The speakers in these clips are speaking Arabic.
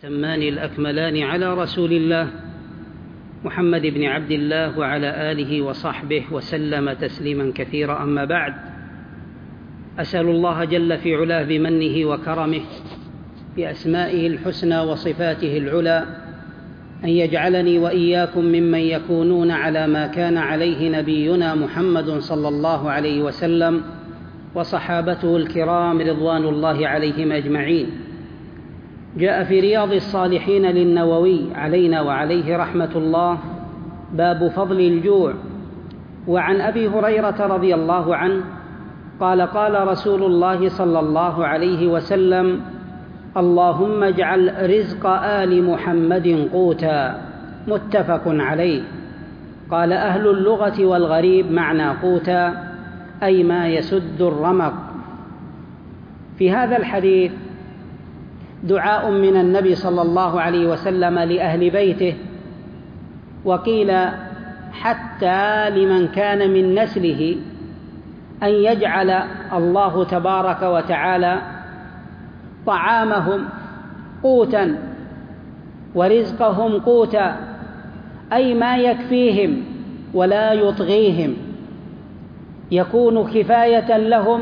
التمان الأكملان على رسول الله محمد بن عبد الله وعلى آله وصحبه وسلم تسليما كثيرا. أما بعد، أسأل الله جل في علاه بمنه وكرمه بأسمائه الحسنى وصفاته العلى أن يجعلني وإياكم ممن يكونون على ما كان عليه نبينا محمد صلى الله عليه وسلم وصحابته الكرام رضوان الله عليهم أجمعين. جاء في رياض الصالحين للنووي علينا وعليه رحمة الله باب فضل الجوع. وعن أبي هريرة رضي الله عنه قال: قال رسول الله صلى الله عليه وسلم: اللهم اجعل رزق آل محمد قوتا. متفق عليه. قال أهل اللغة والغريب معنى قوتا أي ما يسد الرمق. في هذا الحديث دعاء من النبي صلى الله عليه وسلم لأهل بيته، وقيل حتى لمن كان من نسله أن يجعل الله تبارك وتعالى طعامهم قوتا ورزقهم قوتا، أي ما يكفيهم ولا يطغيهم، يكون كفاية لهم.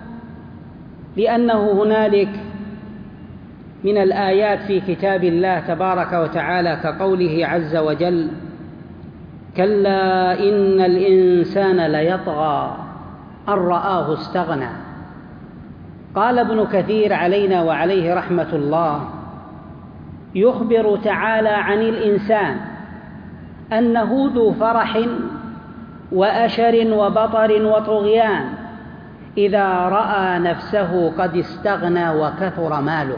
لأنه هنالك من الآيات في كتاب الله تبارك وتعالى كقوله عز وجل: كلا إن الإنسان ليطغى أن رآه استغنى. قال ابن كثير علينا وعليه رحمة الله: يخبر تعالى عن الإنسان أنه ذو فرح وأشر وبطر وطغيان إذا رأى نفسه قد استغنى وكثر ماله.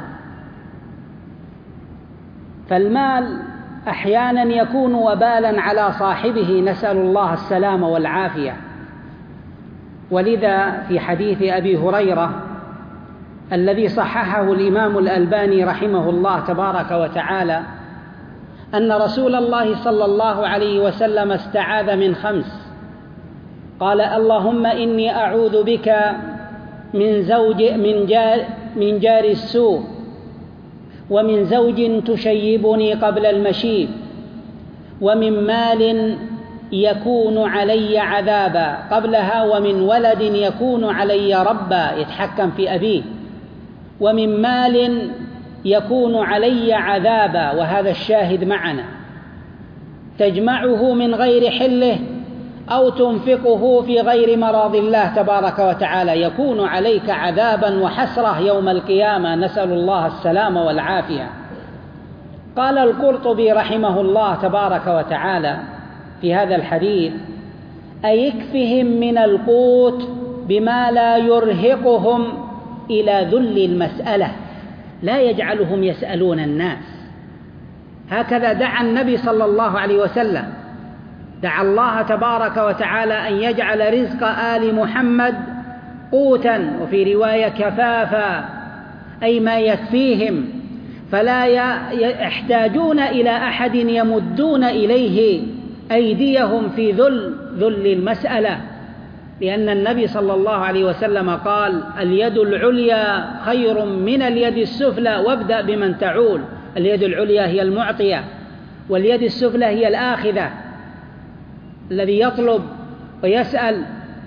فالمال أحيانا يكون وبالا على صاحبه، نسأل الله السلامة والعافية. ولذا في حديث أبي هريرة الذي صححه الإمام الألباني رحمه الله تبارك وتعالى أن رسول الله صلى الله عليه وسلم استعاذ من 5. قال: اللهم إني أعوذ بك من جار السوء، ومن زوج تشيبني قبل المشيب، ومن مال يكون علي عذابا قبلها، ومن ولد يكون علي ربا يتحكم في أبيه، ومن مال يكون علي عذابا، وهذا الشاهد معنا، تجمعه من غير حله أو تنفقه في غير مراض الله تبارك وتعالى، يكون عليك عذابا وحسرة يوم القيامة، نسأل الله السلامة والعافية. قال القرطبي رحمه الله تبارك وتعالى في هذا الحديث: أيكفهم من القوت بما لا يرهقهم إلى ذل المسألة، لا يجعلهم يسألون الناس. هكذا دعا النبي صلى الله عليه وسلم، دعا الله تبارك وتعالى أن يجعل رزق آل محمد قوتا، وفي رواية كفافا، أي ما يكفيهم، فلا يحتاجون إلى أحد يمدون إليه أيديهم في ذل المسألة. لأن النبي صلى الله عليه وسلم قال: اليد العليا خير من اليد السفلى، وابدأ بمن تعول. اليد العليا هي المعطية، واليد السفلى هي الآخذة، الذي يطلب ويسأل.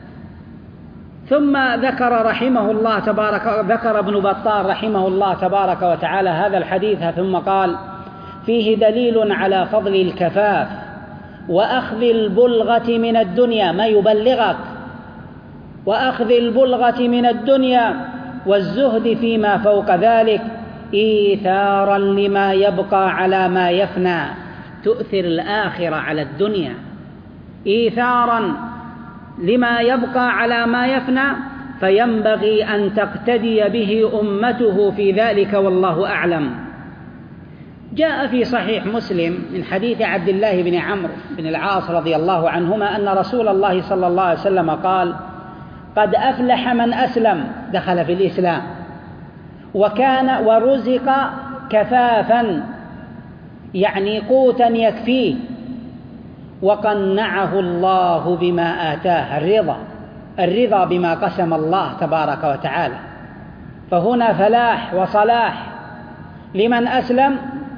ثم ذكر ابن بطال رحمه الله تبارك وتعالى هذا الحديث، ثم قال: فيه دليل على فضل الكفاف وأخذ البلغة من الدنيا، ما يبلغك، وأخذ البلغة من الدنيا والزهد فيما فوق ذلك، إيثارا لما يبقى على ما يفنى. تؤثر الآخرة على الدنيا، إيثارا لما يبقى على ما يفنى، فينبغي أن تقتدي به أمته في ذلك، والله أعلم. جاء في صحيح مسلم من حديث عبد الله بن عمرو بن العاص رضي الله عنهما أن رسول الله صلى الله عليه وسلم قال: قد أفلح من أسلم، دخل في الإسلام، وكان ورزق كفافا، يعني قوتا يكفيه، وقنعه الله بما آتاه، الرضا بما قسم الله تبارك وتعالى. فهنا فلاح وصلاح لمن أسلم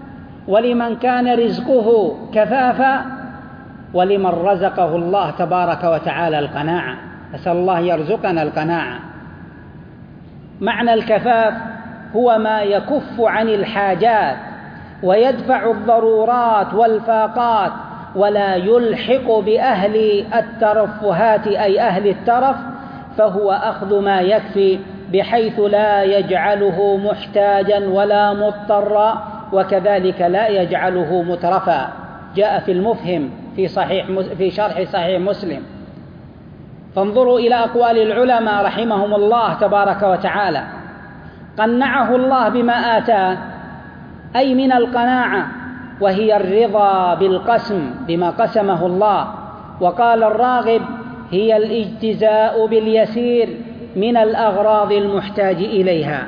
ولمن كان رزقه كفافا، ولمن رزقه الله تبارك وتعالى القناعة. أسأل الله يرزقنا القناعة. معنى الكفاف هو ما يكف عن الحاجات ويدفع الضرورات والفاقات، ولا يلحق بأهل الترفهات أي أهل الترف، فهو أخذ ما يكفي بحيث لا يجعله محتاجا ولا مضطرا، وكذلك لا يجعله مترفا. جاء في المفهم في شرح صحيح مسلم. فانظروا إلى أقوال العلماء رحمهم الله تبارك وتعالى. قنعه الله بما آتاه، أي من القناعة، وهي الرضا بالقسم بما قسمه الله. وقال الراغب: هي الاجتزاء باليسير من الأغراض المحتاج إليها.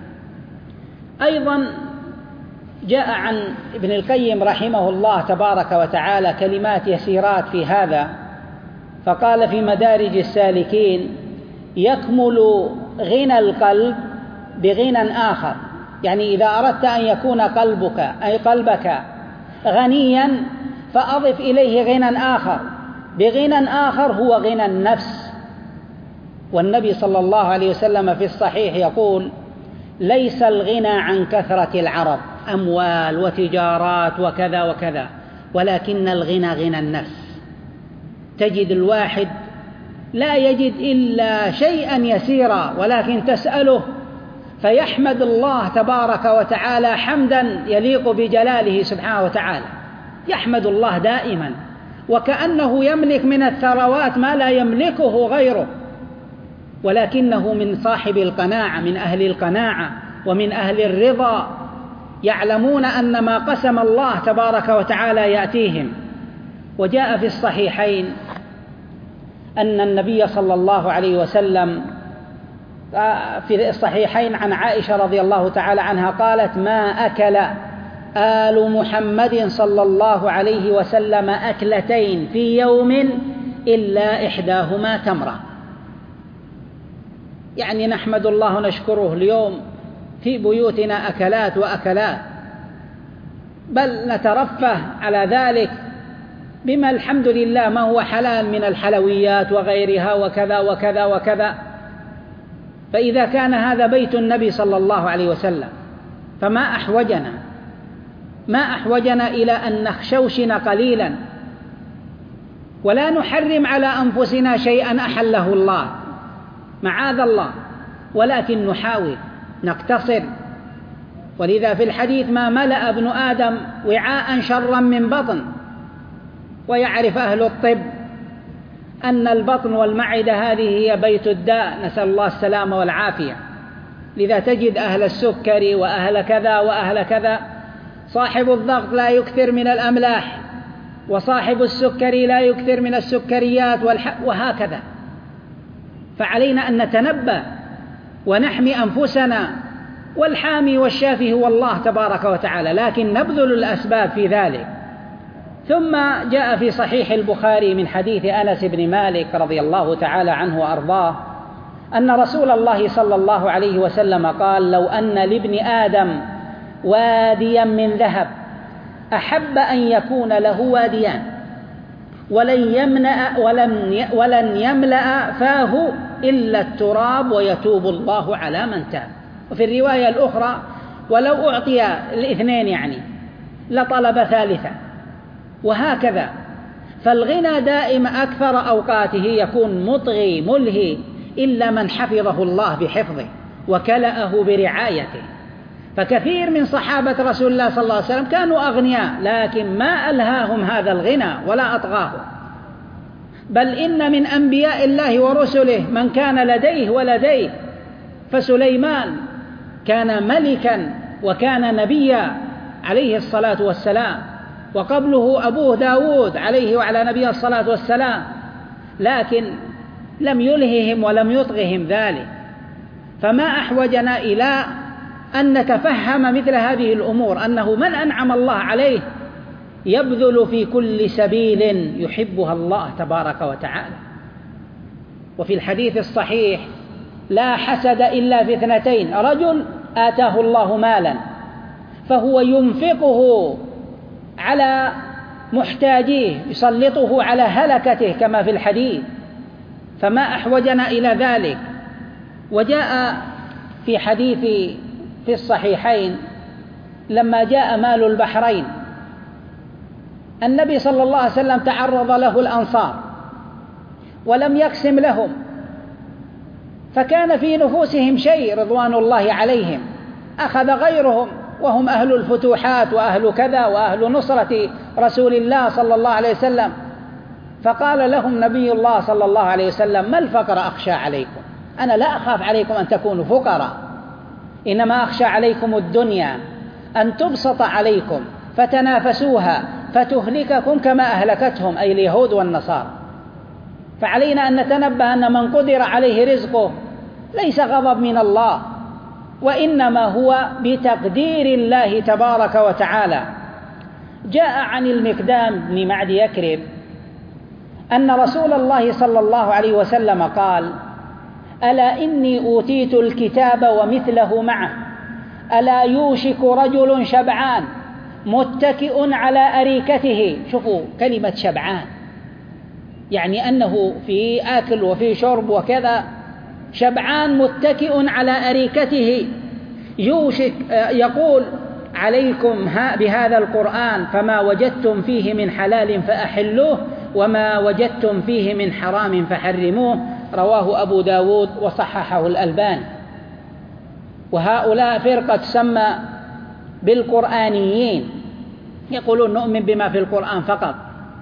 أيضا جاء عن ابن القيم رحمه الله تبارك وتعالى كلمات يسيرات في هذا، فقال في مدارج السالكين: يكمل غنى القلب بغنى آخر. يعني إذا أردت أن يكون قلبك غنيا فأضف إليه غنى آخر بغنى آخر هو غنى النفس. والنبي صلى الله عليه وسلم في الصحيح يقول: ليس الغنى عن كثرة العرض، أموال وتجارات وكذا وكذا، ولكن الغنى غنى النفس. تجد الواحد لا يجد إلا شيئا يسيرا، ولكن تسأله فيحمد الله تبارك وتعالى حمدا يليق بجلاله سبحانه وتعالى، يحمد الله دائما، وكأنه يملك من الثروات ما لا يملكه غيره، ولكنه من صاحب القناعة، من أهل القناعة ومن أهل الرضا، يعلمون أن ما قسم الله تبارك وتعالى يأتيهم. وجاء في الصحيحين أن النبي صلى الله عليه وسلم في الصحيحين عن عائشة رضي الله تعالى عنها قالت: ما أكل آل محمد صلى الله عليه وسلم أكلتين في يوم إلا إحداهما تمرة. يعني نحمد الله ونشكره اليوم في بيوتنا أكلات وأكلات، بل نترفه على ذلك بما الحمد لله ما هو حلال من الحلويات وغيرها وكذا وكذا وكذا. فإذا كان هذا بيت النبي صلى الله عليه وسلم فما أحوجنا إلى أن نخشوشن قليلا ولا نحرم على أنفسنا شيئا أحله الله، معاذ الله، ولكن نحاول نقتصر. ولذا في الحديث: ما ملأ ابن آدم وعاء شرا من بطن. ويعرف أهل الطب أن البطن والمعدة هذه هي بيت الداء، نسأل الله السلامة والعافية. لذا تجد أهل السكري وأهل كذا وأهل كذا، صاحب الضغط لا يكثر من الأملاح، وصاحب السكري لا يكثر من السكريات وهكذا. فعلينا أن نتنبه ونحمي أنفسنا، والحامي والشافي هو الله تبارك وتعالى، لكن نبذل الأسباب في ذلك. ثم جاء في صحيح البخاري من حديث أنس بن مالك رضي الله تعالى عنه وأرضاه أن رسول الله صلى الله عليه وسلم قال: لو أن لابن آدم واديا من ذهب أحب أن يكون له واديان ولن يملأ فاه إلا التراب ويتوب الله على من تاب. وفي الرواية الأخرى: ولو أعطي الاثنين يعني لطلب ثالثا، وهكذا. فالغنى دائما أكثر أوقاته يكون مطغي ملهي إلا من حفظه الله بحفظه وكلأه برعايته. فكثير من صحابة رسول الله صلى الله عليه وسلم كانوا أغنياء، لكن ما ألهاهم هذا الغنى ولا أطغاهم. بل إن من أنبياء الله ورسله من كان لديه ولديه، فسليمان كان ملكا وكان نبيا عليه الصلاة والسلام، وقبله أبوه داود عليه وعلى نبيه الصلاة والسلام، لكن لم يلههم ولم يطغهم ذلك. فما أحوجنا إلى أن نتفهم مثل هذه الأمور، أنه من أنعم الله عليه يبذل في كل سبيل يحبها الله تبارك وتعالى. وفي الحديث الصحيح: لا حسد إلا في اثنتين: رجل آتاه الله مالا فهو ينفقه على محتاجيه، يسلطه على هلكته كما في الحديث، فما أحوجنا إلى ذلك. وجاء في حديث في الصحيحين لما جاء مال البحرين النبي صلى الله عليه وسلم تعرض له الأنصار ولم يقسم لهم، فكان في نفوسهم شيء رضوان الله عليهم، أخذ غيرهم وهم أهل الفتوحات وأهل كذا وأهل نصرة رسول الله صلى الله عليه وسلم. فقال لهم نبي الله صلى الله عليه وسلم: ما الفقر أخشى عليكم؟ أنا لا أخاف عليكم أن تكونوا فقراء، إنما أخشى عليكم الدنيا أن تبسط عليكم فتنافسوها فتهلككم كما أهلكتهم، أي اليهود والنصارى. فعلينا أن نتنبه أن من قدر عليه رزقه ليس غضب من الله، وإنما هو بتقدير الله تبارك وتعالى. جاء عن المقدام بن معد يكرب أن رسول الله صلى الله عليه وسلم قال: ألا إني أوتيت الكتاب ومثله معه، ألا يوشك رجل شبعان متكئ على أريكته. شوفوا كلمة شبعان، يعني أنه في آكل وفي شرب وكذا، شبعان متكئ على أريكته، يوشك يقول: عليكم بهذا القرآن، فما وجدتم فيه من حلال فأحلوه وما وجدتم فيه من حرام فحرموه. رواه أبو داود وصححه الألباني. وهؤلاء فرقة تسمى بالقرآنيين، يقولون نؤمن بما في القرآن فقط.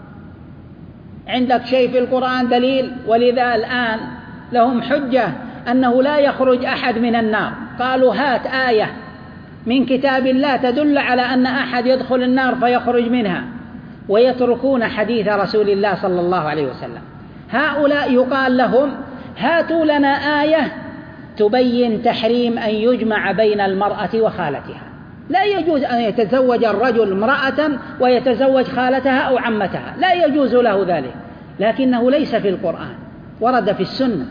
عندك شيء في القرآن دليل؟ ولذا الآن لهم حجة أنه لا يخرج أحد من النار. قالوا: هات آية من كتاب الله تدل على أن أحد يدخل النار فيخرج منها، ويتركون حديث رسول الله صلى الله عليه وسلم. هؤلاء يقال لهم: هاتوا لنا آية تبين تحريم أن يجمع بين المرأة وخالتها. لا يجوز أن يتزوج الرجل امرأة ويتزوج خالتها أو عمتها، لا يجوز له ذلك، لكنه ليس في القرآن، ورد في السنة.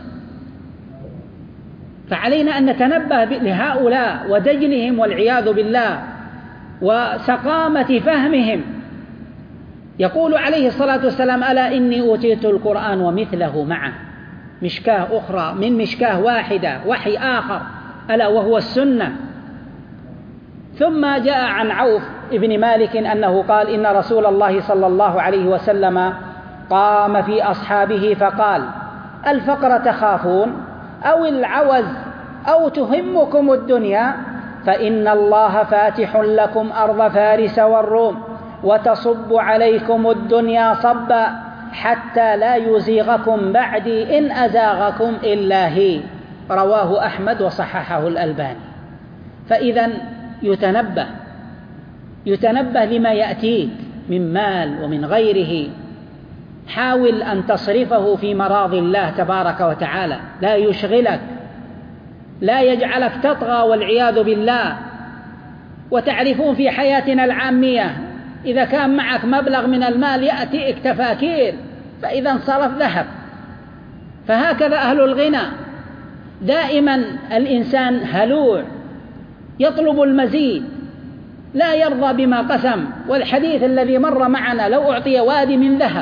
فعلينا أن نتنبه لهؤلاء ودجلهم والعياذ بالله وسقامة فهمهم. يقول عليه الصلاة والسلام: ألا إني أوتيت القرآن ومثله معه، مشكاة أخرى من مشكاة واحدة، وحي آخر، ألا وهو السنة. ثم جاء عن عوف ابن مالك أنه قال: إن رسول الله صلى الله عليه وسلم قام في أصحابه فقال: الفقر تخافون أو العوز أو تهمكم الدنيا، فإن الله فاتح لكم أرض فارس والروم، وتصب عليكم الدنيا صبا، حتى لا يزيغكم بعدي إن أزاغكم إلا هي. رواه أحمد وصححه الألباني. فإذا يتنبه لما يأتيك من مال ومن غيره، حاول أن تصرفه في مراضي الله تبارك وتعالى، لا يشغلك، لا يجعلك تطغى والعياذ بالله. وتعرفون في حياتنا العامية إذا كان معك مبلغ من المال يأتيك تفاكير، فإذا انصرف ذهب. فهكذا أهل الغنى، دائما الإنسان هلوع يطلب المزيد، لا يرضى بما قسم. والحديث الذي مر معنا: لو أعطي وادي من ذهب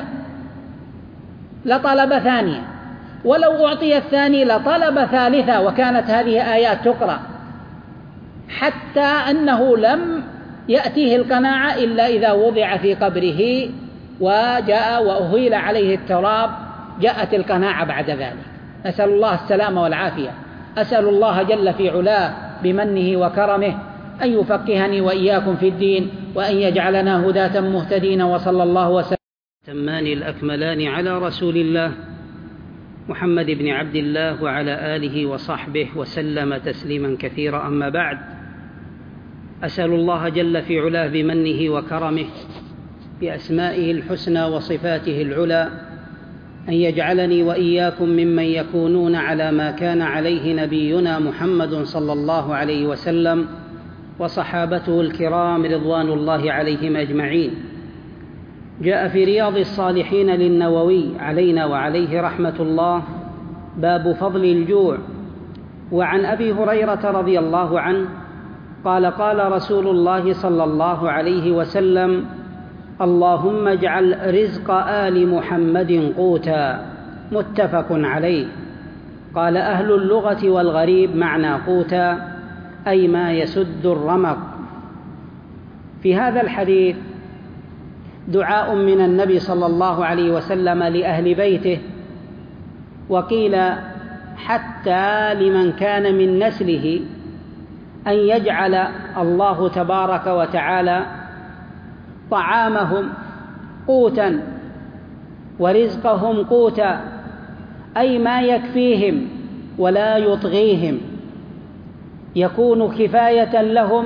لطلب ثانية، ولو أعطي الثاني لطلب ثالثة. وكانت هذه آيات تقرأ حتى أنه لم يأتيه القناعة إلا إذا وضع في قبره وجاء وأهيل عليه التراب، جاءت القناعة بعد ذلك. أسأل الله السلامة والعافية. أسأل الله جل في علاه بمنه وكرمه أن يفقهني وإياكم في الدين، وأن يجعلنا هداة مهتدين. وصلى الله وسلم التمان الأكملان على رسول الله محمد بن عبد الله وعلى آله وصحبه وسلم تسليما كثيرا. أما بعد، أسأل الله جل في علاه بمنه وكرمه بأسمائه الحسنى وصفاته العلى أن يجعلني وإياكم ممن يكونون على ما كان عليه نبينا محمد صلى الله عليه وسلم وصحابته الكرام رضوان الله عليهم أجمعين. جاء في رياض الصالحين للنووي علينا وعليه رحمة الله باب فضل الجوع. وعن أبي هريرة رضي الله عنه قال: قال رسول الله صلى الله عليه وسلم: اللهم اجعل رزق آل محمد قوتا، متفق عليه. قال أهل اللغة والغريب معنى قوتا أي ما يسد الرمق. في هذا الحديث دعاء من النبي صلى الله عليه وسلم لأهل بيته، وقيل حتى لمن كان من نسله، أن يجعل الله تبارك وتعالى طعامهم قوتا ورزقهم قوتا، أي ما يكفيهم ولا يطغيهم، يكون كفاية لهم.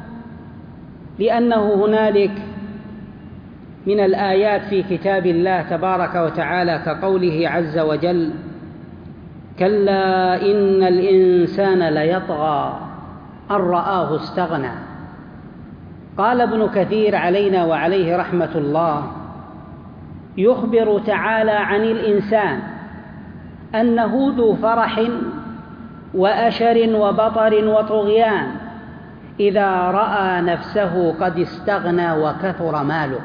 لأنه هنالك من الآيات في كتاب الله تبارك وتعالى كقوله عز وجل: كلا إن الإنسان ليطغى أن رآه استغنى. قال ابن كثير علينا وعليه رحمة الله: يخبر تعالى عن الإنسان أنه ذو فرح وأشر وبطر وطغيان إذا رأى نفسه قد استغنى وكثر ماله.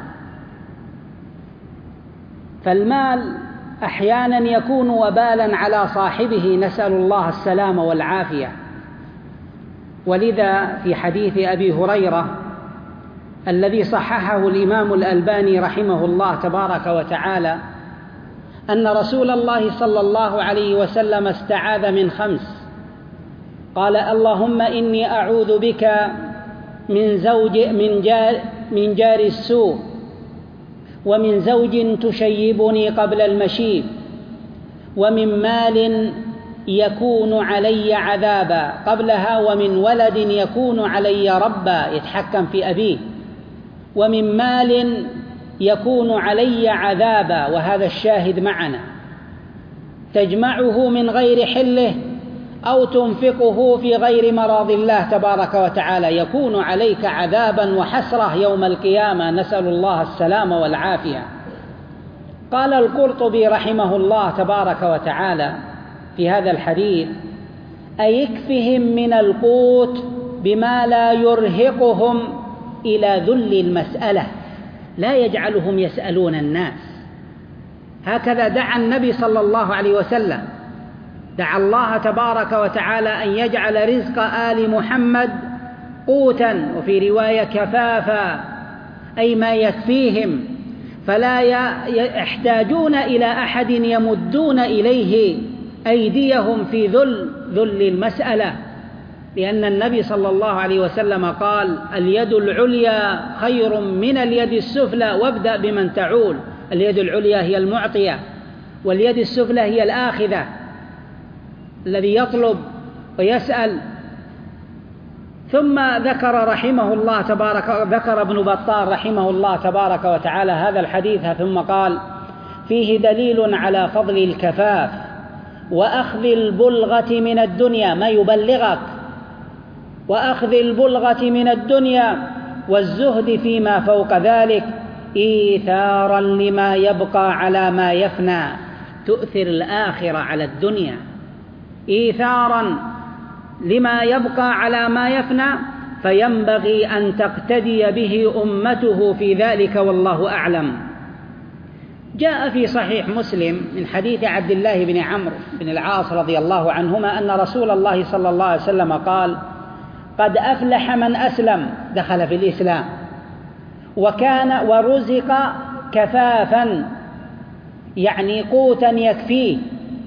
فالمال أحيانا يكون وبالا على صاحبه، نسأل الله السلامة والعافية. ولذا في حديث أبي هريرة الذي صححه الإمام الألباني رحمه الله تبارك وتعالى، أن رسول الله صلى الله عليه وسلم استعاذ من 5، قال: اللهم إني أعوذ بك من جار السوء، ومن زوج تشيبني قبل المشيب، ومن مال يكون علي عذابا قبلها، ومن ولد يكون علي ربا يتحكم في أبيه، ومن مال يكون علي عذابا، وهذا الشاهد معنا، تجمعه من غير حله أو تنفقه في غير مراض الله تبارك وتعالى، يكون عليك عذابا وحسرة يوم القيامة، نسأل الله السلامة والعافية. قال القرطبي رحمه الله تبارك وتعالى في هذا الحديث: أيكفهم من القوت بما لا يرهقهم إلى ذل المسألة، لا يجعلهم يسألون الناس. هكذا دعا النبي صلى الله عليه وسلم، دعا الله تبارك وتعالى أن يجعل رزق آل محمد قوتا، وفي رواية كفافا، أي ما يكفيهم، فلا يحتاجون إلى أحد يمدون إليه أيديهم في ذل المسألة. لأن النبي صلى الله عليه وسلم قال: اليد العليا خير من اليد السفلى، وابدأ بمن تعول. اليد العليا هي المعطية، واليد السفلى هي الآخذة، الذي يطلب ويسأل. ثم ذكر ابن بطال رحمه الله تبارك وتعالى هذا الحديث، ثم قال: فيه دليل على فضل الكفاف وأخذ البلغة من الدنيا، ما يبلغك، وأخذ البلغة من الدنيا والزهد فيما فوق ذلك، إيثارا لما يبقى على ما يفنى. تؤثر الآخرة على الدنيا، إيثارا لما يبقى على ما يفنى، فينبغي أن تقتدي به أمته في ذلك، والله أعلم. جاء في صحيح مسلم من حديث عبد الله بن عمرو بن العاص رضي الله عنهما أن رسول الله صلى الله عليه وسلم قال: قد أفلح من أسلم، دخل في الإسلام، وكان ورزق كفافا، يعني قوتا يكفيه،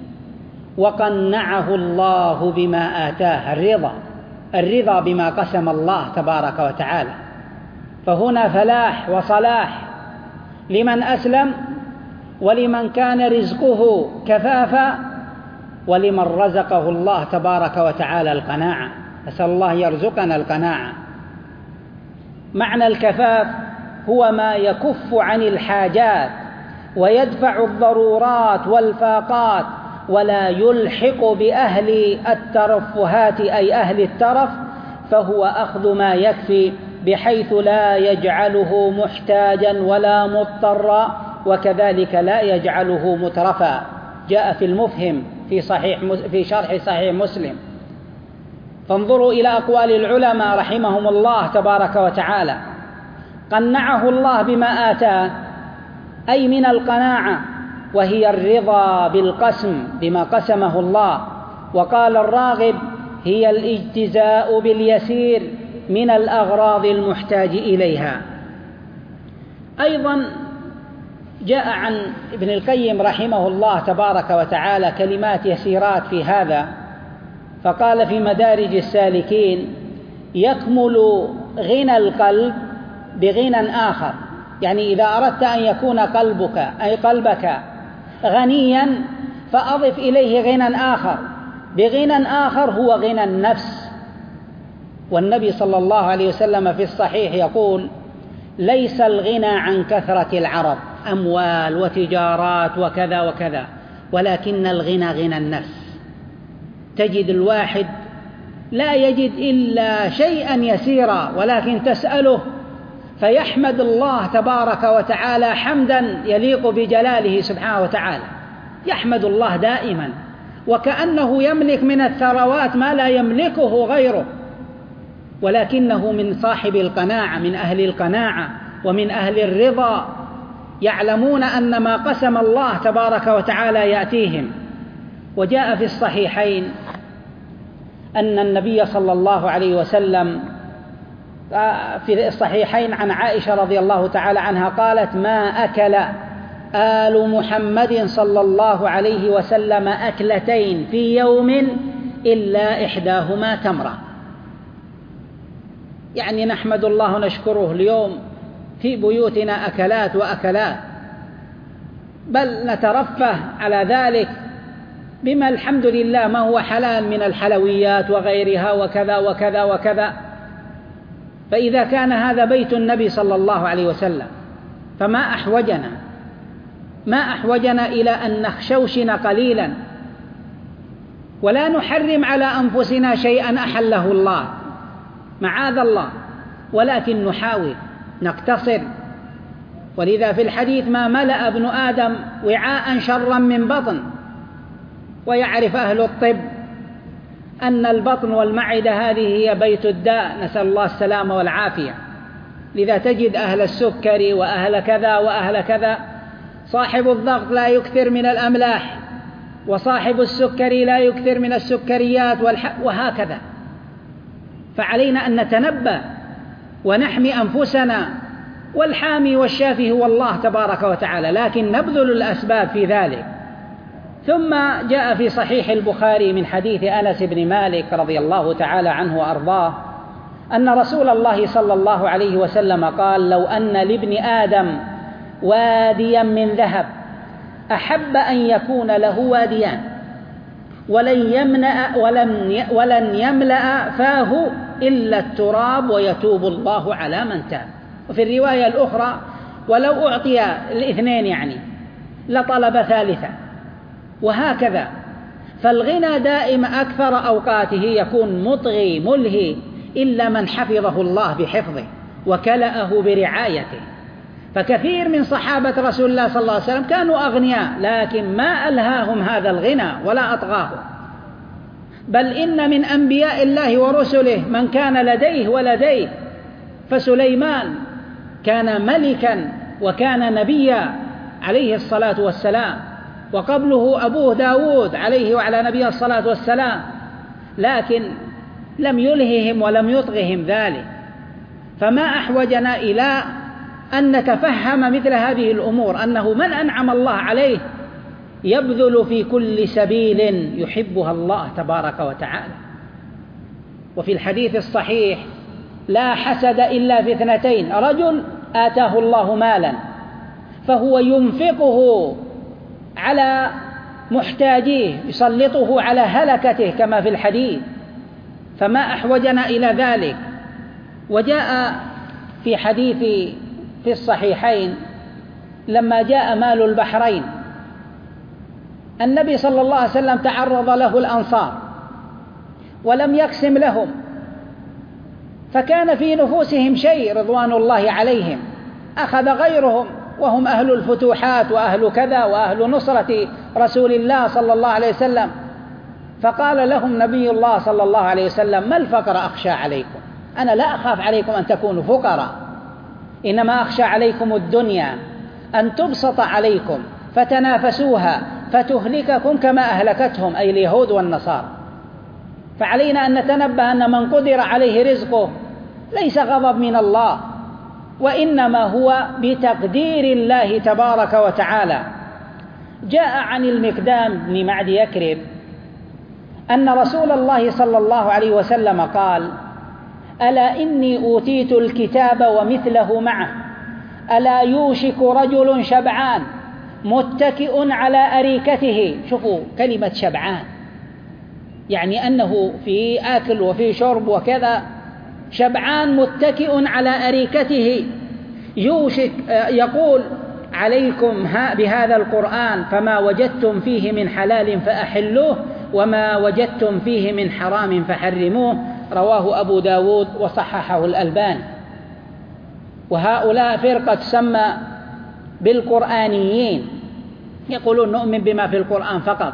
وقنعه الله بما آتاه، الرضا بما قسم الله تبارك وتعالى. فهنا فلاح وصلاح لمن أسلم، ولمن كان رزقه كفافا، ولمن رزقه الله تبارك وتعالى القناعة. أسأل الله يرزقنا القناعة. معنى الكفاف هو ما يكف عن الحاجات ويدفع الضرورات والفاقات، ولا يلحق بأهل الترفهات أي أهل الترف، فهو أخذ ما يكفي بحيث لا يجعله محتاجا ولا مضطرا، وكذلك لا يجعله مترفا. جاء في المفهم في شرح صحيح مسلم. فانظروا إلى أقوال العلماء رحمهم الله تبارك وتعالى. قنعه الله بما آتاه، أي من القناعة، وهي الرضا بالقسم بما قسمه الله. وقال الراغب: هي الاجتزاء باليسير من الأغراض المحتاج إليها. أيضا جاء عن ابن القيم رحمه الله تبارك وتعالى كلمات يسيرات في هذا، فقال في مدارج السالكين: يكمل غنى القلب بغنى آخر. يعني إذا أردت أن يكون قلبك غنيا فأضف إليه غنى آخر بغنى آخر هو غنى النفس. والنبي صلى الله عليه وسلم في الصحيح يقول: ليس الغنى عن كثرة العرض، أموال وتجارات وكذا وكذا، ولكن الغنى غنى النفس. تجد الواحد لا يجد إلا شيئا يسيرا، ولكن تسأله فيحمد الله تبارك وتعالى حمدا يليق بجلاله سبحانه وتعالى، يحمد الله دائما، وكأنه يملك من الثروات ما لا يملكه غيره، ولكنه من صاحب القناعة، من أهل القناعة ومن أهل الرضا، يعلمون أن ما قسم الله تبارك وتعالى يأتيهم. وجاء في الصحيحين أن النبي صلى الله عليه وسلم في الصحيحين عن عائشة رضي الله تعالى عنها قالت: ما أكل آل محمد صلى الله عليه وسلم أكلتين في يوم إلا إحداهما تمرة. يعني نحمد الله ونشكره اليوم في بيوتنا أكلات وأكلات، بل نترفه على ذلك بما الحمد لله ما هو حلال من الحلويات وغيرها وكذا وكذا وكذا. فإذا كان هذا بيت النبي صلى الله عليه وسلم فما أحوجنا إلى أن نخشوشن قليلا ولا نحرم على أنفسنا شيئا أحله الله، معاذ الله، ولكن نحاول نقتصر. ولذا في الحديث: ما ملأ ابن آدم وعاء شرا من بطن. ويعرف أهل الطب أن البطن والمعدة هذه هي بيت الداء، نسأل الله السلامة والعافية. لذا تجد أهل السكري وأهل كذا وأهل كذا، صاحب الضغط لا يكثر من الأملاح، وصاحب السكري لا يكثر من السكريات وهكذا. فعلينا أن نتنبه ونحمي أنفسنا، والحامي والشافي هو الله تبارك وتعالى، لكن نبذل الأسباب في ذلك. ثم جاء في صحيح البخاري من حديث أنس بن مالك رضي الله تعالى عنه وأرضاه أن رسول الله صلى الله عليه وسلم قال: لو أن لابن آدم واديا من ذهب أحب أن يكون له واديان ولن يملأ فاه إلا التراب ويتوب الله على من تاب. وفي الرواية الأخرى: ولو أعطي الاثنين يعني لطلب ثالثا، وهكذا. فالغنى دائما أكثر أوقاته يكون مطغي ملهي إلا من حفظه الله بحفظه وكلأه برعايته. فكثير من صحابة رسول الله صلى الله عليه وسلم كانوا أغنياء، لكن ما ألهاهم هذا الغنى ولا أطغاهم. بل إن من أنبياء الله ورسله من كان لديه ولديه، فسليمان كان ملكا وكان نبيا عليه الصلاة والسلام، وقبله أبوه داود عليه وعلى نبيه الصلاة والسلام، لكن لم يلههم ولم يطغهم ذلك. فما أحوجنا إلى أن نتفهم مثل هذه الأمور، أنه من أنعم الله عليه يبذل في كل سبيل يحبها الله تبارك وتعالى. وفي الحديث الصحيح: لا حسد إلا في اثنتين: رجل آتاه الله مالا فهو ينفقه على محتاجيه، يسلطه على هلكته كما في الحديث. فما أحوجنا إلى ذلك. وجاء في حديث في الصحيحين لما جاء مال البحرين النبي صلى الله عليه وسلم تعرض له الأنصار ولم يقسم لهم، فكان في نفوسهم شيء رضوان الله عليهم، أخذ غيرهم وهم أهل الفتوحات وأهل كذا وأهل نصرة رسول الله صلى الله عليه وسلم. فقال لهم نبي الله صلى الله عليه وسلم: ما الفقر أخشى عليكم؟ أنا لا أخاف عليكم أن تكونوا فقراء، إنما أخشى عليكم الدنيا أن تبسط عليكم فتنافسوها فتهلككم كما أهلكتهم، أي اليهود والنصارى. فعلينا أن نتنبه أن من قدر عليه رزقه ليس غضب من الله، وإنما هو بتقدير الله تبارك وتعالى. جاء عن المقدام بن معد يكرب أن رسول الله صلى الله عليه وسلم قال: ألا إني أوتيت الكتاب ومثله معه، ألا يوشك رجل شبعان متكئ على أريكته. شوفوا كلمة شبعان، يعني أنه في آكل وفي شرب وكذا، شبعان متكئ على أريكته. يوشك يقول: عليكم بهذا القرآن فما وجدتم فيه من حلال فأحلوه وما وجدتم فيه من حرام فحرموه. رواه أبو داود وصححه الألباني. وهؤلاء فرقة تسمى بالقرآنيين، يقولون نؤمن بما في القرآن فقط.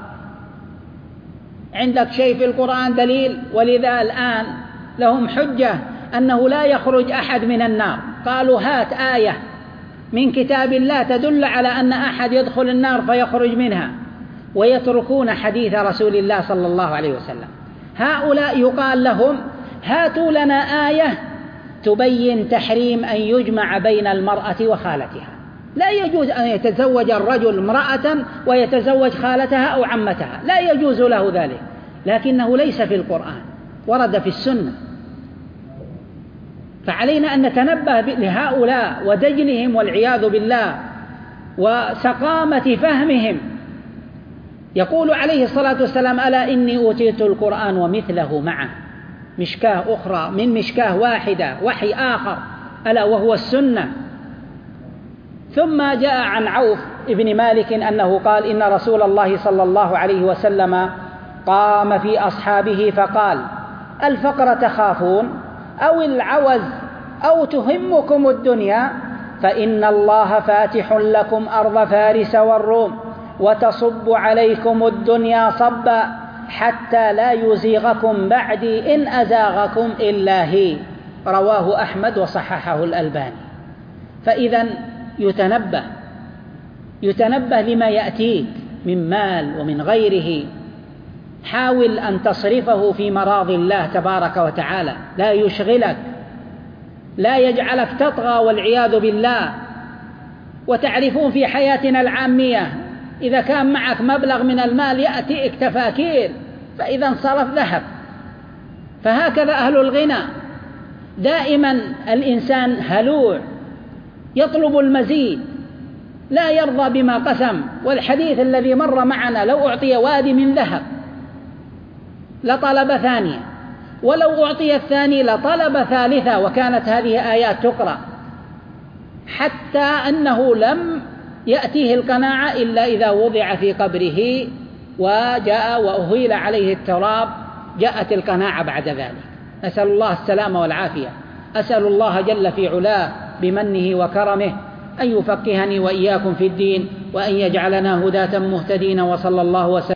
عندك شيء في القرآن دليل؟ ولذا الآن لهم حجة أنه لا يخرج أحد من النار. قالوا هات آية من كتاب الله تدل على أن أحد يدخل النار فيخرج منها، ويتركون حديث رسول الله صلى الله عليه وسلم. هؤلاء يقال لهم: هاتوا لنا آية تبين تحريم أن يجمع بين المرأة وخالتها. لا يجوز أن يتزوج الرجل امرأة ويتزوج خالتها أو عمتها، لا يجوز له ذلك، لكنه ليس في القرآن، ورد في السنة. فعلينا أن نتنبه لهؤلاء ودجلهم والعياذ بالله وسقامة فهمهم. يقول عليه الصلاة والسلام: ألا إني أوتيت القرآن ومثله معه، مشكاة أخرى من مشكاة واحدة، وحي آخر، ألا وهو السنة. ثم جاء عن عوف ابن مالك أنه قال: إن رسول الله صلى الله عليه وسلم قام في أصحابه فقال: الفقر تخافون أو العوز أو تهمكم الدنيا، فإن الله فاتح لكم أرض فارس والروم وتصب عليكم الدنيا صبا حتى لا يزيغكم بعدي إن أزاغكم إلا هي. رواه أحمد وصححه الألباني. فإذا يتنبه لما يأتيك من مال ومن غيره، حاول أن تصرفه في مراضي الله تبارك وتعالى، لا يشغلك، لا يجعلك تطغى والعياذ بالله. وتعرفون في حياتنا العامية إذا كان معك مبلغ من المال يأتيك تفاكير، فإذا انصرف ذهب. فهكذا أهل الغنى، دائما الإنسان هلوع يطلب المزيد، لا يرضى بما قسم. والحديث الذي مر معنا: لو أعطي وادي من ذهب لطلب ثانية، ولو أعطي الثاني لطلب ثالثة. وكانت هذه آيات تقرأ حتى أنه لم يأتيه القناعة إلا إذا وضع في قبره وجاء وأهيل عليه التراب، جاءت القناعة بعد ذلك. أسأل الله السلامة والعافية. أسأل الله جل في علاه بمنه وكرمه أن يفقهني وإياكم في الدين، وأن يجعلنا هداة مهتدين. وصلى الله وسلم